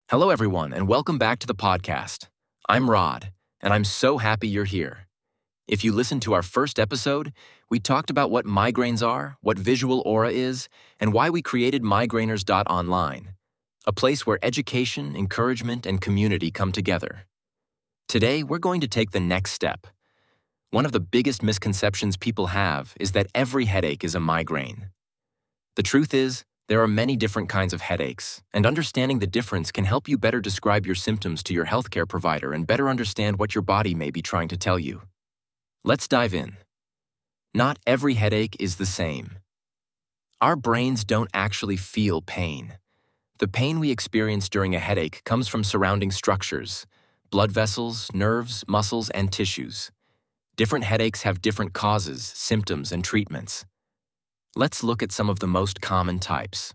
Hello, everyone, and welcome back to the podcast. I'm Rod, and I'm so happy you're here. If you listened to our first episode, we talked about what migraines are, what visual aura is, and why we created Migrainers.online, a place where education, encouragement, and community come together. Today, we're going to take the next step. One of the biggest misconceptions people have is that every headache is a migraine. The truth is, there are many different kinds of headaches, and understanding the difference can help you better describe your symptoms to your healthcare provider and better understand what your body may be trying to tell you. Let's dive in. Not every headache is the same. Our brains don't actually feel pain. The pain we experience during a headache comes from surrounding structures, blood vessels, nerves, muscles, and tissues. Different headaches have different causes, symptoms, and treatments. Let's look at some of the most common types.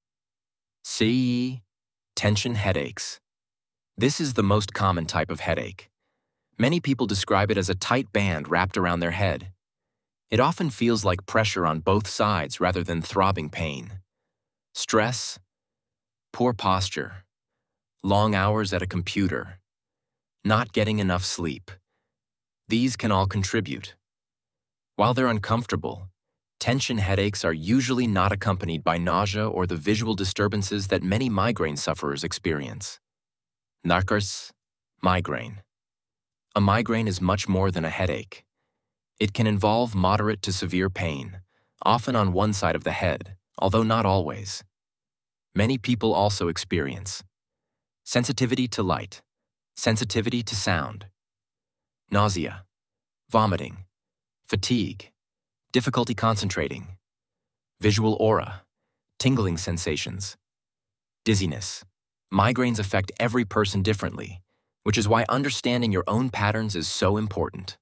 CE, tension headaches. This is the most common type of headache. Many people describe it as a tight band wrapped around their head. It often feels like pressure on both sides rather than throbbing pain. Stress, poor posture, long hours at a computer, not getting enough sleep. These can all contribute. While they're uncomfortable, tension headaches are usually not accompanied by nausea or the visual disturbances that many migraine sufferers experience. NARCOS, migraine. A migraine is much more than a headache. It can involve moderate to severe pain, often on one side of the head, although not always. Many people also experience sensitivity to light, sensitivity to sound, nausea, vomiting, fatigue, difficulty concentrating, visual aura, tingling sensations, dizziness. Migraines affect every person differently, which is why understanding your own patterns is so important.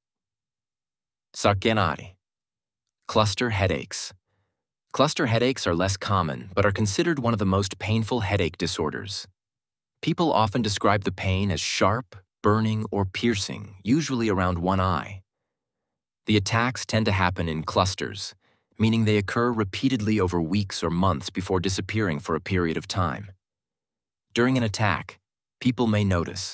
Sarkenari, cluster headaches. Cluster headaches are less common, but are considered one of the most painful headache disorders. People often describe the pain as sharp, burning, or piercing, usually around one eye. The attacks tend to happen in clusters, meaning they occur repeatedly over weeks or months before disappearing for a period of time. During an attack, people may notice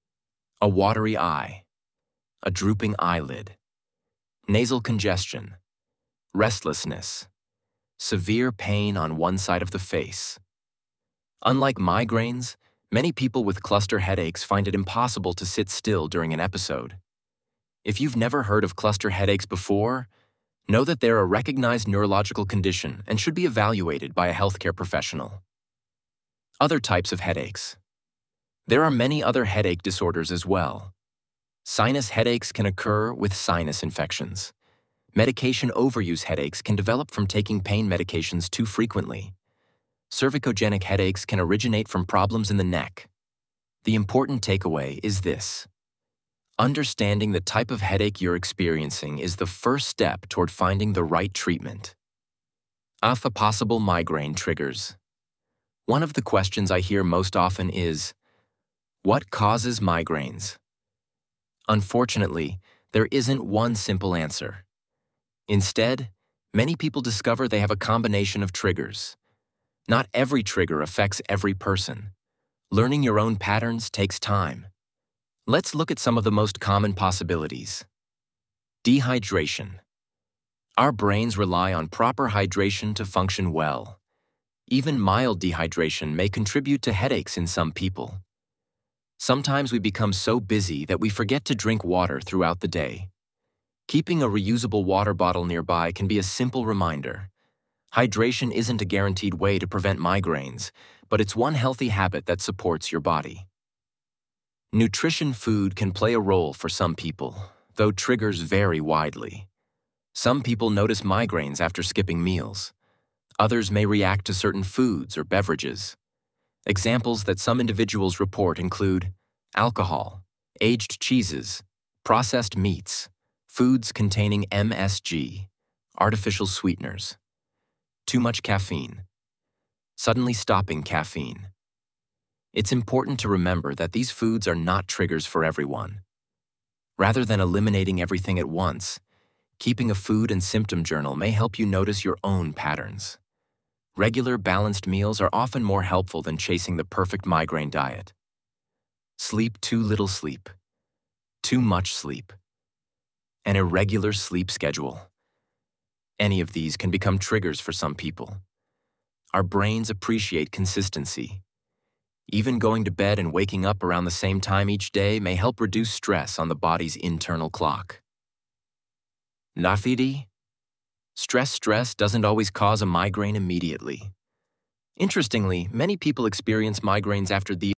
a watery eye, a drooping eyelid, nasal congestion, restlessness, severe pain on one side of the face. Unlike migraines, many people with cluster headaches find it impossible to sit still during an episode. If you've never heard of cluster headaches before, know that they're a recognized neurological condition and should be evaluated by a healthcare professional. Other types of headaches. There are many other headache disorders as well. Sinus headaches can occur with sinus infections. Medication overuse headaches can develop from taking pain medications too frequently. Cervicogenic headaches can originate from problems in the neck. The important takeaway is this. Understanding the type of headache you're experiencing is the first step toward finding the right treatment. Alpha possible migraine triggers. One of the questions I hear most often is, what causes migraines? Unfortunately, there isn't one simple answer. Instead, many people discover they have a combination of triggers. Not every trigger affects every person. Learning your own patterns takes time. Let's look at some of the most common possibilities. Dehydration. Our brains rely on proper hydration to function well. Even mild dehydration may contribute to headaches in some people. Sometimes we become so busy that we forget to drink water throughout the day. Keeping a reusable water bottle nearby can be a simple reminder. Hydration isn't a guaranteed way to prevent migraines, but it's one healthy habit that supports your body. Nutrition food can play a role for some people, though triggers vary widely. Some people notice migraines after skipping meals. Others may react to certain foods or beverages. Examples that some individuals report include alcohol, aged cheeses, processed meats, foods containing MSG, artificial sweeteners, too much caffeine, suddenly stopping caffeine. It's important to remember that these foods are not triggers for everyone. Rather than eliminating everything at once, keeping a food and symptom journal may help you notice your own patterns. Regular, balanced meals are often more helpful than chasing the perfect migraine diet. Sleep too little sleep, too much sleep, an irregular sleep schedule. Any of these can become triggers for some people. Our brains appreciate consistency. Even going to bed and waking up around the same time each day may help reduce stress on the body's internal clock. Nafidi? Stress doesn't always cause a migraine immediately. Interestingly, many people experience migraines after these